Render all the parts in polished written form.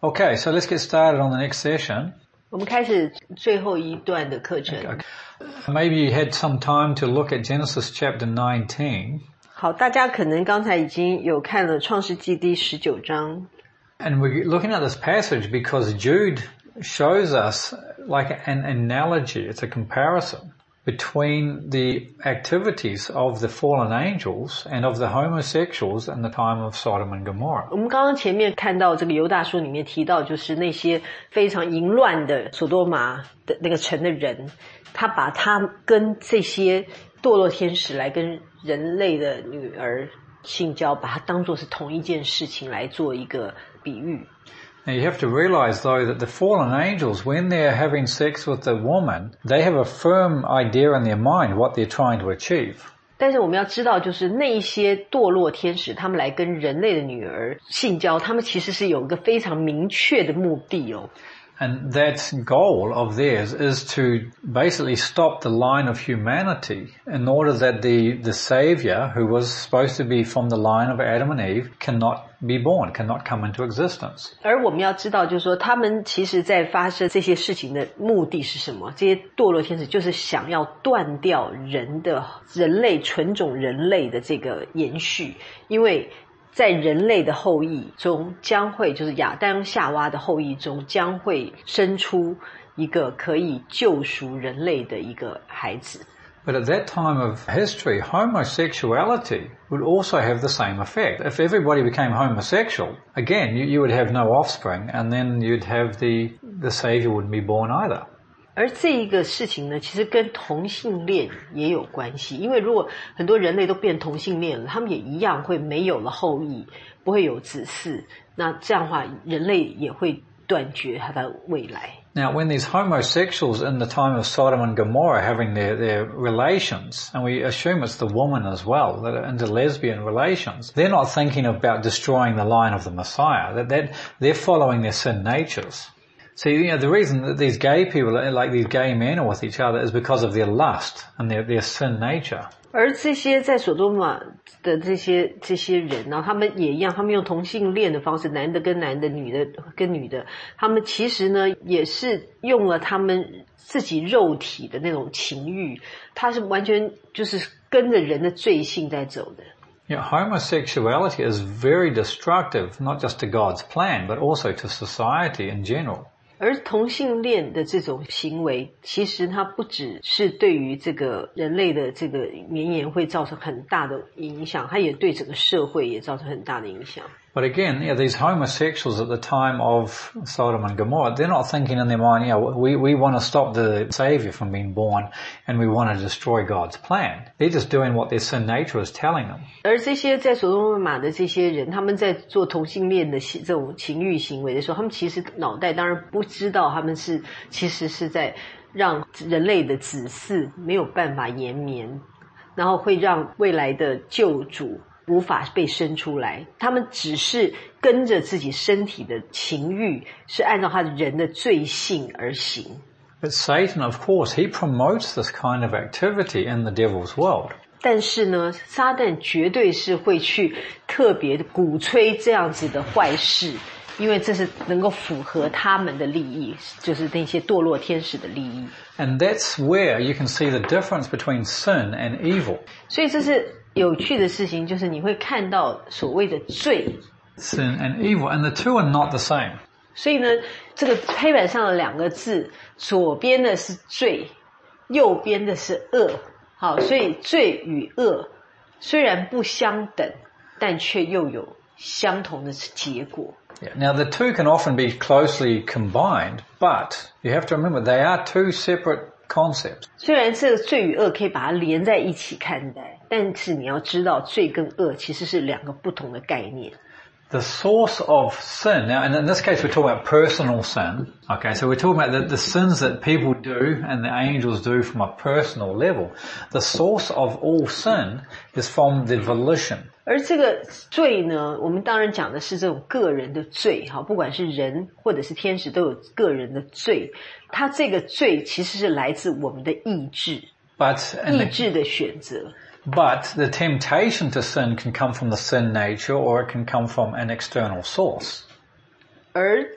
Okay, so let's get started on the next session. 我们开始最后一段的课程。 Maybe you had some time to look at Genesis chapter 19. 好，大家可能刚才已经有看了创世纪第19章。 And we're looking at this passage because Jude shows us like an analogy, it's a comparison between the activities of the fallen angels and of the homosexuals in the time of Sodom and Gomorrah. 我们刚刚前面看到这个犹大书里面提到，就是那些非常淫乱的所多玛的那个城的人，他把他跟这些堕落天使来跟人类的女儿性交，把它当作是同一件事情来做一个比喻。 Now you have to realize though that the fallen angels, when they're having sex with the woman, they have a firm idea in their mind what they're trying to achieve. 但是我们要知道，就是那一些堕落天使，他们来跟人类的女儿性交，他们其实是有一个非常明确的目的哦。 And that goal of theirs is to basically stop the line of humanity in order that the Savior, who was supposed to be from the line of Adam and Eve, cannot be born, cannot come into existence. 而我们要知道，就是说他们其实在发生这些事情的目的是什么？这些堕落天使就是想要断掉人类纯种人类的这个延续，因为在人类的后裔中将会，就是亚当夏娃的后裔中将会生出一个可以救赎人类的一个孩子。 But at that time of history, homosexuality would also have the same effect. If everybody became homosexual, again, you would have no offspring, and then you'd have the Savior wouldn't be born either. 而这一个事情呢，其实跟同性恋也有关系，因为如果很多人类都变同性恋了，他们也一样会没有了后裔，不会有子嗣，那这样的话人类也会断绝它的未来。 Now, when these homosexuals in the time of Sodom and Gomorrah having their relations, and we assume it's the woman as well, that are into lesbian relations, they're not thinking about destroying the line of the Messiah, that they're following their sin natures. See, the reason that these gay people, like these gay men, are with each other is because of their lust and their sin nature. 而这些在所多玛的这些人呢，他们也一样，他们用同性恋的方式，男的跟男的，女的跟女的，他们其实呢也是用了他们自己肉体的那种情欲，他是完全就是跟着人的罪性在走的。 Yeah, homosexuality is very destructive, not just to God's plan, but also to society in general. 而同性恋的这种行为，其实它不只是对于这个人类的这个绵延会造成很大的影响，它也对整个社会也造成很大的影响。 But again, these homosexuals at the time of Sodom and Gomorrah, they're not thinking in their mind, we want to stop the Savior from being born and we want to destroy God's plan. They're just doing what their sin nature is telling them. 而这些在所多玛的这些人，他们在做同性恋的这种情欲行为的时候，他们其实脑袋当然不知道他们其实是在让人类的子嗣没有办法延绵，然后会让未来的救主无法被生出来，他们只是跟着自己身体的情欲，是按照他人的罪性而行。 But Satan, of course, he promotes this kind of activity in the devil's world. 但是呢，撒旦绝对是会去特别的鼓吹这样子的坏事，因为这是能够符合他们的利益，就是那些堕落天使的利益。 And that's where you can see the difference between sin and evil. 所以这是有趣的事情，就是你会看到所谓的罪 Sin and evil, and the two are not the same. 所以呢，这个黑板上的两个字，左边的是罪，右边的是恶。好，所以罪与恶虽然不相等，但却又有相同的结果。 Yeah. Now, the two can often be closely combined, but you have to remember they are two separate concepts. 虽然这个罪与恶可以把它连在一起看待，但是你要知道，罪跟恶其实是两个不同的概念。 The source of sin, now, and in this case we're talking about personal sin, okay, so we're talking about the sins that people do and the angels do from a personal level. The source of all sin is from the volition. 而这个罪呢，我们当然讲的是这种个人的罪，不管是人或者是天使都有个人的罪，它这个罪其实是来自我们的意志，意志的选择。 But the temptation to sin can come from the sin nature or it can come from an external source. 而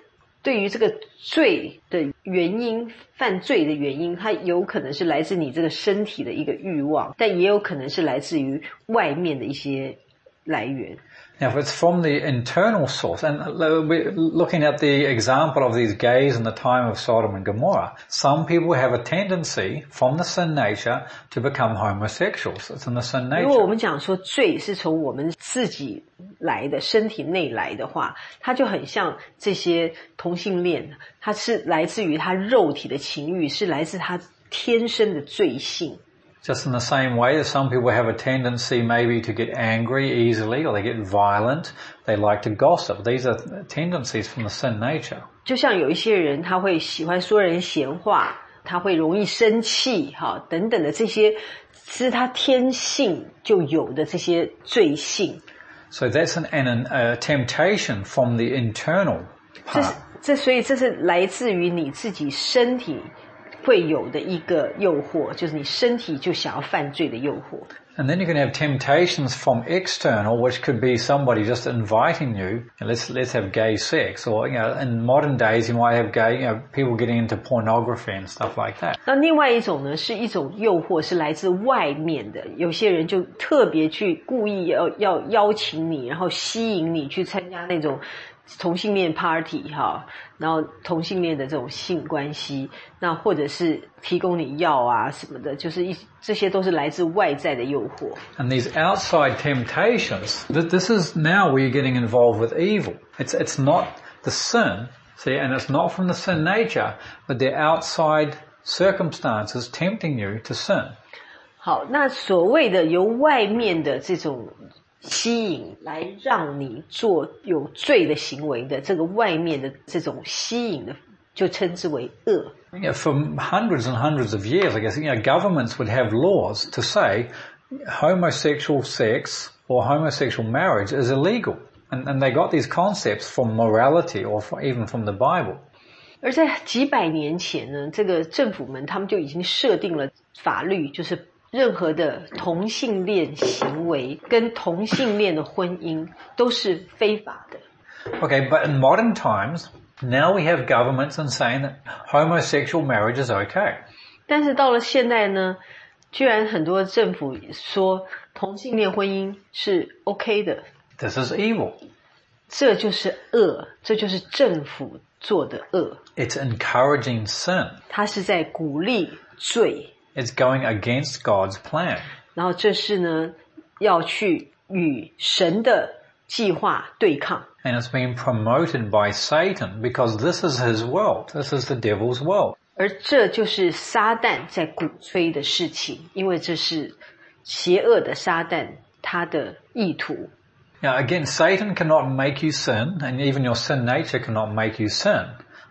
对于这个罪的原因，犯罪的原因，它有可能是来自你这个身体的一个欲望，但也有可能是来自于外面的一些来源。 Now, if it's from the internal source, and we're looking at the example of these gays in the time of Sodom and Gomorrah, some people have a tendency from the sin nature to become homosexuals. It's in the sin nature. 如果我们讲说罪是从我们自己来的，身体内来的话，它就很像这些同性恋，它是来自于他肉体的情欲，是来自他天生的罪性。 Just in the same way that some people have a tendency maybe to get angry easily, or they get violent, they like to gossip. These are tendencies from the sin nature. 就像有一些人他会喜欢说人闲话，他会容易生气等等的，这些是他天性就有的这些罪性。 So that's a temptation from the internal part. 所以这是来自于你自己身体会有的一个诱惑，就是你身体就想要犯罪的诱惑。 And then you can have temptations from external, which could be somebody just inviting you, let's have gay sex, or in modern days you might have gay, people getting into pornography and stuff like that. 那另外一种呢，是一种诱惑，是来自外面的，有些人就特别去故意要邀请你，然后吸引你去参加那种同性恋 party 然后同性恋的这种性关系，那或者是提供你药啊什么的，就是这些都是来自外在的诱惑。 And these outside temptations, this is now where you're getting involved with evil. It's not the sin, see, and it's not from the sin nature, but they're outside circumstances tempting you to sin. 好，那所谓的由外面的这种吸引来让你做有罪的行为的，这个外面的这种吸引的，就称之为恶。 For hundreds and hundreds of years, I guess, governments would have laws to say homosexual sex or homosexual marriage is illegal. And they got these concepts from morality or even from the Bible. 而在几百年前呢，这个政府们他们就已经设定了法律，就是任何的同性恋行为跟同性恋的婚姻都是非法的。 Okay, but in modern times, now we have governments saying that homosexual marriage is okay. 但是到了现在呢，居然很多政府说同性恋婚姻是 OK 的。 This is evil. 这就是恶，这就是政府做的恶。 It's encouraging sin. 它是在鼓励罪。 It's going against God's plan. 然后这是呢，要去与神的计划对抗。 And it's being promoted by Satan because this is his world. This is the devil's world. 而这就是撒旦在鼓吹的事情，因为这是邪恶的撒旦他的意图。 Now again, Satan cannot make you sin, and even your sin nature cannot make you sin.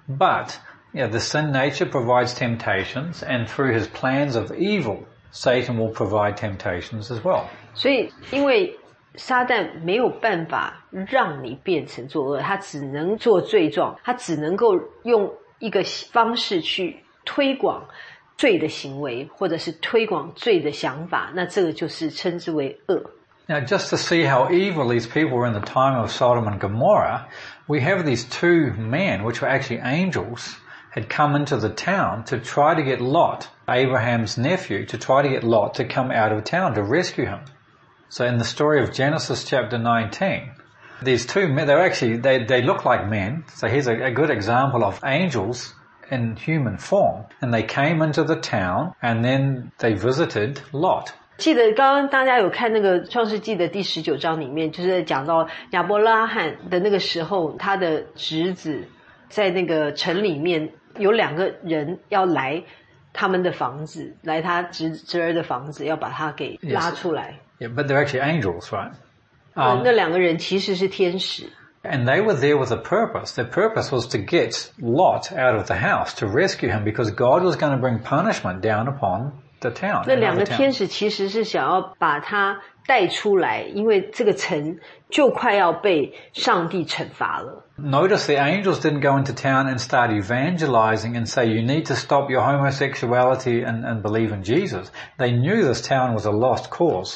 But the sin nature provides temptations, and through his plans of evil, Satan will provide temptations as well. 所以因为撒旦没有办法让你变成作恶，他只能做罪状，他只能够用一个方式去推广罪的行为，或者是推广罪的想法，那这个就是称之为恶。 Now, just to see how evil these people were in the time of Sodom and Gomorrah, we have these two men, which were actually angels, had come into the town to try to get Lot, Abraham's nephew, to try to get Lot to come out of town to rescue him. So in the story of Genesis chapter 19, these two men, they look like men. So here's a good example of angels in human form. And they came into the town and then they visited Lot. 记得刚刚大家有看那个创世纪的第19章里面，就是讲到亚伯拉罕的那个时候，他的侄子在那个城里面有2个人要来他们的房子，来他侄儿的房子，要把他给拉出来。 Yeah, but they're actually angels, right? 那2个人其实是天使。 And they were there with a purpose. Their purpose was to get Lot out of the house, to rescue him, because God was going to bring punishment down upon the town. 那2个天使其实是想要把他带出来，因为这个城就快要被上帝惩罚了。 Notice the angels didn't go into town and start evangelizing and say, you need to stop your homosexuality and believe in Jesus. They knew this town was a lost cause.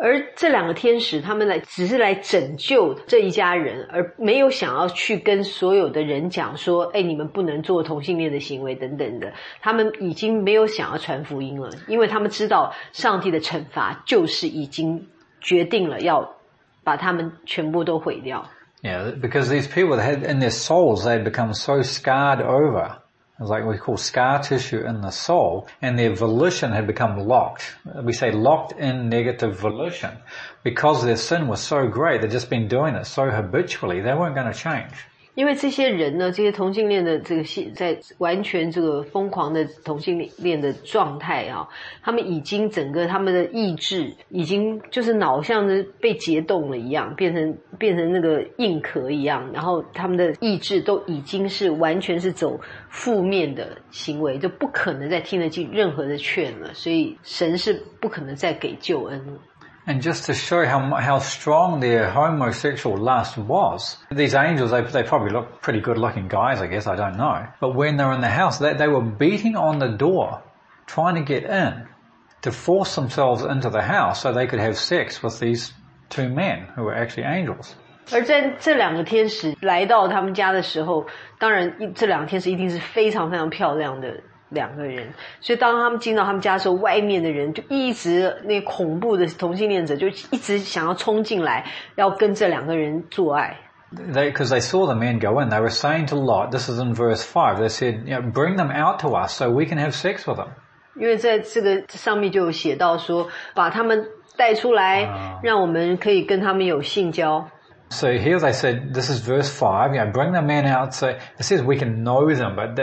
而这两个天使他们只是来拯救这一家人，而没有想要去跟所有的人讲说你们不能做同性恋的行为等等的，他们已经没有想要传福音了，因为他们知道上帝的惩罚就是已经决定了要把他们全部都毁掉。 Yeah, because these people had in their souls, they'd become so scarred over. It was like we call scar tissue in the soul, and their volition had become locked. We say locked in negative volition. Because their sin was so great, they'd just been doing it so habitually, they weren't going to change. 因为这些人呢，这些同性恋的这个在完全这个疯狂的同性恋的状态啊，他们已经整个他们的意志已经就是脑像是被结冻了一样，变成那个硬壳一样，然后他们的意志都已经是完全是走负面的行为，就不可能再听得进任何的劝了，所以神是不可能再给救恩了。 And just to show how strong their homosexual lust was, these angels, they probably look pretty good looking guys, I guess, I don't know. But when they were in the house, they were beating on the door, trying to get in, to force themselves into the house so they could have sex with these two men who were actually angels. 而在这两个天使来到他们家的时候，当然这两个天使一定是非常非常漂亮的两个人，所以当他们进到他们家的时候，外面的人就一直那恐怖的同性恋者就一直想要冲进来，要跟这两个人做爱。 Because they saw the men go in, they were saying to Lot, this is in verse 5, they said, bring them out to us so we can have sex with them. 因为在这个上面就有写到说，把他们带出来，让我们可以跟他们有性交。 So here they said, this is verse 5, bring the men out. So it says we can know them, but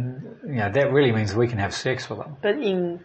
that really means we can have sex with them. But in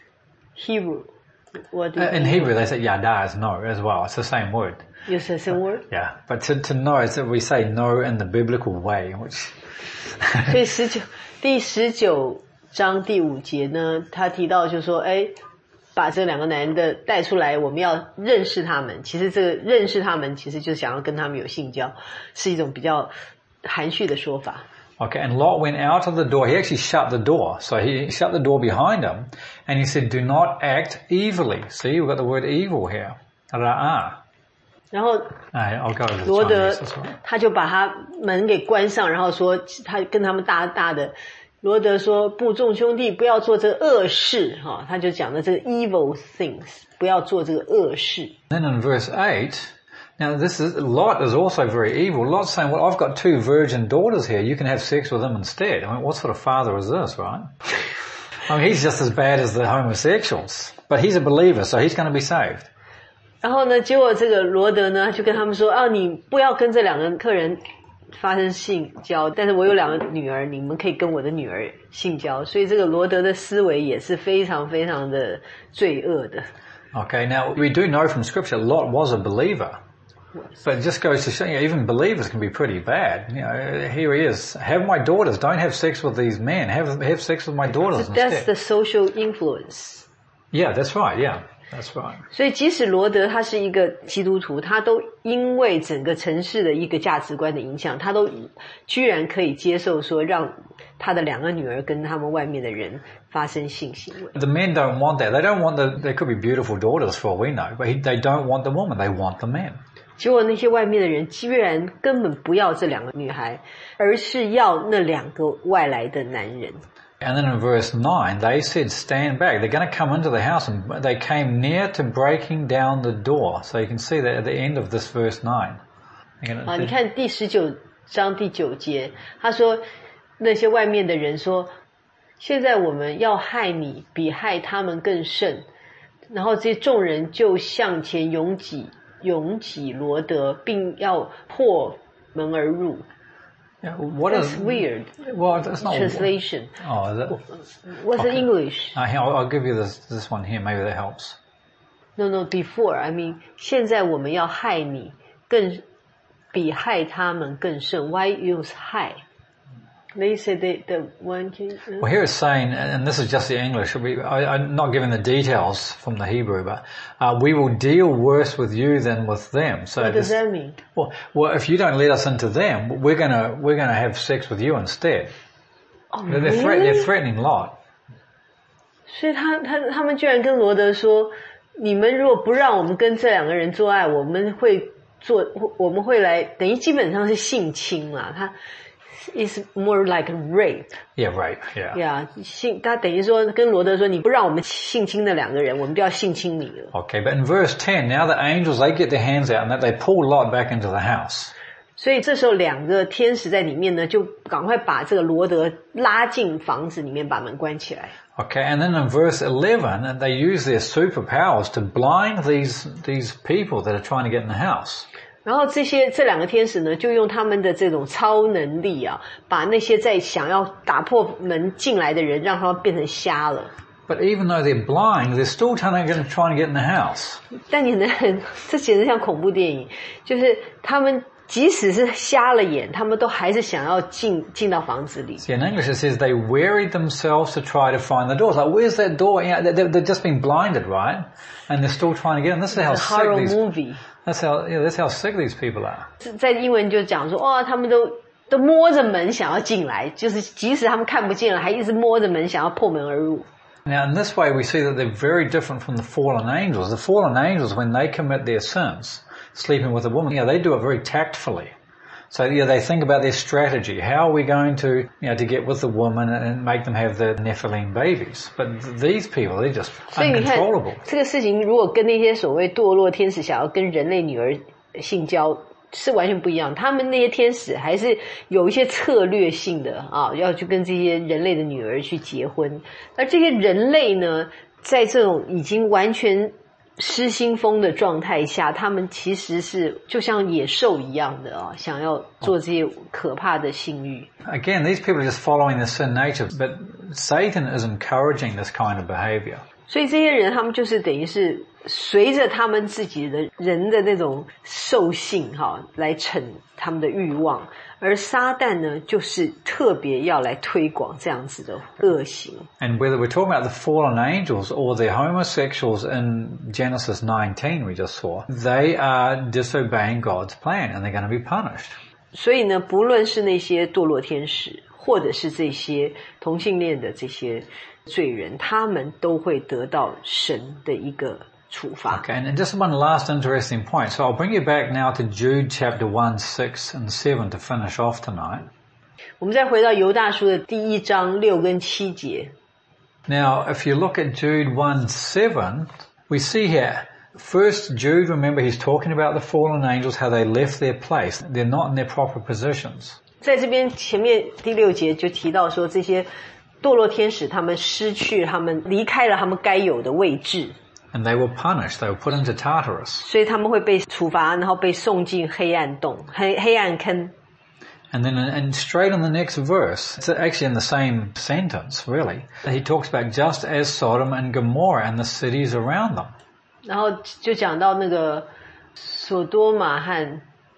Hebrew, what do in Hebrew they say yada is know as well. It's the same word. It's the same word? Yeah, but to know is that we say know in the biblical way, which... 所以第19章第5节呢，他提到就是说，把这两个男的带出来，我们要认识他们。其实这个认识他们，其实就想要跟他们有性交，是一种比较含蓄的说法。 Okay, and Lot went out of the door. He actually shut the door. So he shut the door behind him, and he said, do not act evilly. See, we've got the word evil here. Ra'ah. 然后罗德他就把他门给关上，然后说他跟他们大的罗德说，不，众兄弟不要做这个恶事，他就讲的这个 evil things， 不要做这个恶事。 Then in verse 8, now Lot is also very evil. Lot's saying, well, I've got 2 virgin daughters here. You can have sex with them instead. I mean, what sort of father is this, right? I mean, he's just as bad as the homosexuals. But he's a believer, so he's going to be saved. 然后呢，结果这个罗德呢就跟他们说，你不要跟这两个客人发生性交，但是我有2个女儿，你们可以跟我的女儿性交。所以这个罗德的思维也是非常非常的罪恶的。 Okay, now we do know from Scripture Lot was a believer. But it just goes to show even believers can be pretty bad. Here he is. Have my daughters. Don't have sex with these men. Have sex with my daughters instead. That's the social influence. Yeah, that's right. Yeah.That's right. 所以即使罗德他是一个基督徒，他都因为整个城市的一个价值观的影响，他都居然可以接受说让他的2个女儿跟他们外面的人发生性行为。 The men don't want that. They don't want they could be beautiful daughters for all we know, but they don't want the woman. They want the men. 结果那些外面的人居然根本不要这2个女孩，而是要那2个外来的男人。 And then in verse 9, they said, stand back. They're going to come into the house, and they came near to breaking down the door. So you can see that at the end of this verse 9. 你看第19章第9节，他说那些外面的人说，现在我们要害你，比害他们更甚。然后这些众人就向前拥挤罗德，并要破门而入。 Yeah, That's weird. Well, that's not translation. Oh, what's the English? I'll give you this one here. Maybe that helps. No, before. I mean, 现在我们要害你，更比害他们更甚。Why use 害? They say the one can... Well, here it's saying, and this is just the English, I'm not giving the details from the Hebrew, but we will deal worse with you than with them. So what does that mean? Well, if you don't let us into them, we're gonna have sex with you instead. Oh, they're really? They're threatening Lot. 所以他们居然跟罗德说， 你们如果不让我们跟这两个人做爱，我们会来，等于基本上是性侵啦。他 is more like rape. Yeah, rape. Yeah. Yeah, 他等于说跟罗德说，你不让我们性侵那两个人，我们就要性侵你了。 Okay, but in verse 10, now the angels, they get their hands out and they pull Lot back into the house. 所以这时候两个天使在里面呢，就赶快把这个罗德拉进房子里面，把门关起来。 Okay, and then in verse 11, they use their superpowers to blind these people that are trying to get in the house. 然后这两个天使呢，就用他们的这种超能力啊，把那些在想要打破门进来的人，让他们变成瞎了。 But even though they're blind, they're still trying to get in the house. 但你能这简直像恐怖电影，就是他们即使是瞎了眼，他们都还是想要进到房子里。 See, in English it says they wearied themselves to try to find the door. It's like, where's that door? You know, they've just been blinded, right? And they're still trying to get in. This is how sick horror these. Movie. That's how sick these people are. 在英文就讲说，他们都摸着门想要进来，就是即使他们看不见了，还一直摸着门想要破门而入。 Now, in this way, we see that they're very different from the fallen angels. The fallen angels, when they commit their sins, sleeping with a woman, they do it very tactfully. So, they think about their strategy. How are we going to, to get with the woman and make them have the Nephilim babies? But these people, they're just uncontrollable. 所以你看，这个事情如果跟那些所谓堕落天使想要跟人类女儿性交是完全不一样，他们那些天使还是有一些策略性的啊，要去跟这些人类的女儿去结婚。而这些人类呢，在这种已经完全失心疯的状态下，他们其实是就像野兽一样的啊，想要做这些可怕的性欲。 Again, these people are just following the sin nature, but Satan is encouraging this kind of behavior. 所以这些人他们就是等于是随着他们自己的人的那种兽性来逞他们的欲望，而撒旦呢就是特别要来推广这样子的恶行。 And whether we're talking about the fallen angels or the homosexuals in Genesis 19 we just saw, they are disobeying God's plan and they're going to be punished. 所以呢，不论是那些堕落天使，或者是这些同性恋的这些罪人，他们都会得到神的一个处罚。 Okay, and just one last interesting point. So I'll bring you back now to Jude chapter 1, 6 and 7 to finish off tonight. 我们再回到犹大书的第1章6跟7节。 Now, if you look at Jude 1:7, we see here, first Jude, remember he's talking about the fallen angels, how they left their place. They're not in their proper positions. 在这边前面第6节就提到说，这些堕落天使他们离开了他们该有的位置。 And they were punished. They were put into Tartarus. 所以他们会被处罚，然后被送进黑暗洞、黑暗坑。 And then and straight in the next verse, it's actually in the same sentence, really. He talks about just as Sodom and Gomorrah and the cities around them. 然后就讲到那个索多玛和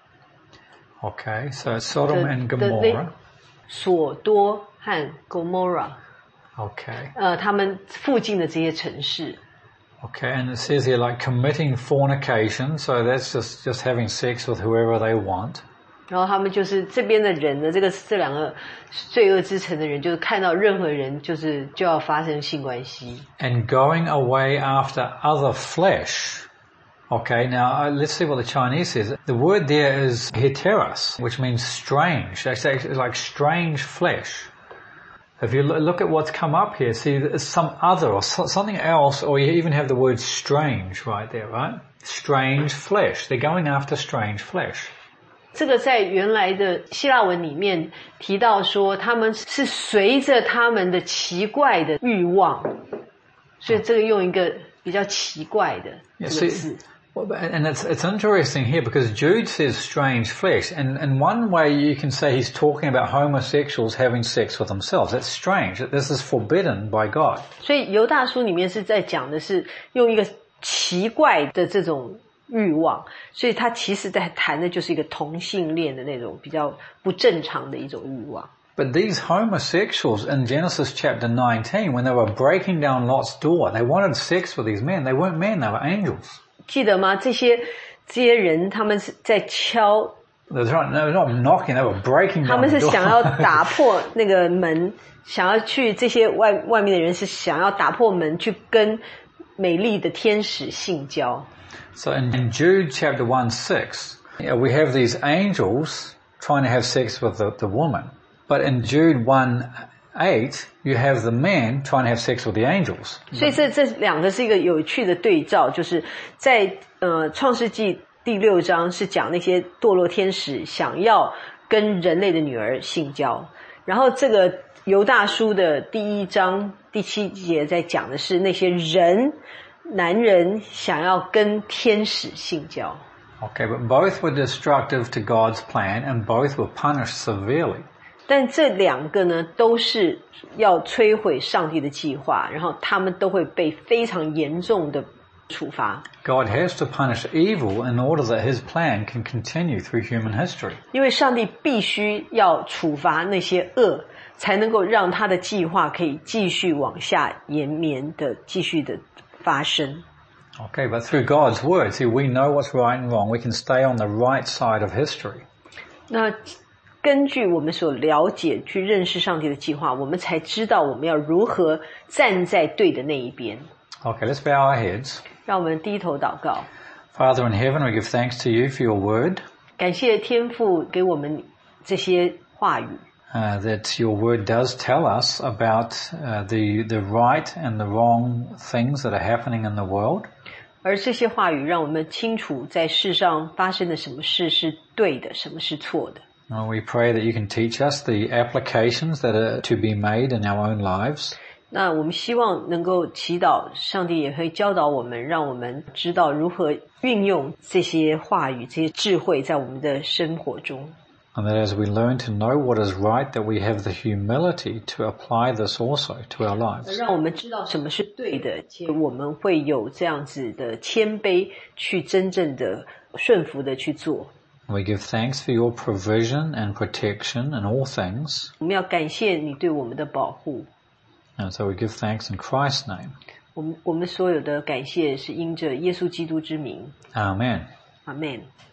Okay, so Sodom and Gomorrah. 索多和 Gomorrah. Okay. 他们附近的这些城市。 Okay, and it says here like committing fornication, so that's just having sex with whoever they want. 然后他们就是这边的人呢，这两个罪恶之城的人，就是看到任何人就要发生性关系。 And going away after other flesh. Okay, now let's see what the Chinese says. The word there is heteros, which means strange. It's actually like strange flesh. If you look at what's come up here, see there's some other or something else, or you even have the word strange right there, right? Strange flesh. They're going after strange flesh. 这个在原来的希腊文里面提到说，他们是随着他们的奇怪的欲望，所以这个用一个比较奇怪的这个字。 Well, and it's interesting here because Jude says strange flesh, and in one way you can say he's talking about homosexuals having sex with themselves. That's strange. This is forbidden by God. 所以犹大书里面是在讲的是用一个奇怪的这种欲望，所以他其实在谈的就是一个同性恋的那种比较不正常的一种欲望。 But these homosexuals in Genesis chapter 19, when they were breaking down Lot's door, they wanted sex with these men. They weren't men, they were angels. 记得吗？这些人他们是在敲。 They were not knocking, they were breaking down the door. 他们是想要打破那个门，想要去这些外面的人是想要打破门去跟美丽的天使性交。 So in Jude chapter 1:6, we have these angels trying to have sex with the woman. But in Jude 1:8, you have the men trying to have sex with the angels. 所以这两个是一个有趣的对照，就是在创世纪第6章是讲那些堕落天使想要跟人类的女儿性交，然后这个犹大书的第1章第7节在讲的是那些男人想要跟天使性交。 Okay, but both were destructive to God's plan and both were punished severely. 但这两个呢，都是要摧毁上帝的计划，然后他们都会被非常严重的处罚。 God has to punish evil in order that his plan can continue through human history. 因为上帝必须要处罚那些恶，才能够让他的计划可以继续往下延绵的继续的发生。 Okay, but through God's word, see, we know what's right and wrong. We can stay on the right side of history. 那根据我们所了解去认识上帝的计划，我们才知道我们要如何站在对的那一边。 Okay, let's bow our heads. 让我们低头祷告。 Father in heaven, we give thanks to you for your word. 感谢天父给我们这些话语。 That your word does tell us about the right and the wrong things that are happening in the world. 而这些话语让我们清楚在世上发生的什么事是对的，什么是错的。 We pray that you can teach us the applications that are to be made in our own lives. 那我们希望能够祈祷，上帝也会教导我们，让我们知道如何运用这些话语、这些智慧在我们的生活中。 And that as we learn to know what is right, that we have the humility to apply this also to our lives. 让我们知道什么是对的，且我们会有这样子的谦卑，去真正的顺服的去做。 We give thanks for your provision and protection in all things. 我们要感谢你对我们的保护。 And so we give thanks in Christ's name. 我们所有的感谢是因着耶稣基督之名。 Amen. Amen.